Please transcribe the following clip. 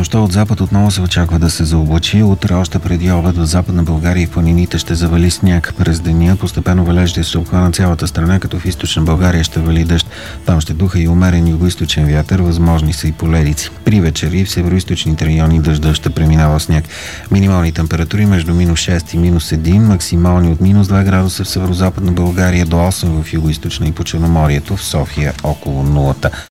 нощта от запад отново се очаква да се заоблачи. Утре още преди обед в Западна България и в планините ще завали сняг. През деня постепенно валежите ще обхванат цялата страна, като в Източна България ще вали дъжд. Там ще духа и умерен югоизточен вятър, възможни са и поледици. При вечери в североизточните райони дъжда ще преминава сняг. Минимални температури между -6 и -1, максимални от -2 градуса в северозападна България до 8 в югоизточна и по Черноморието, в София около нулата.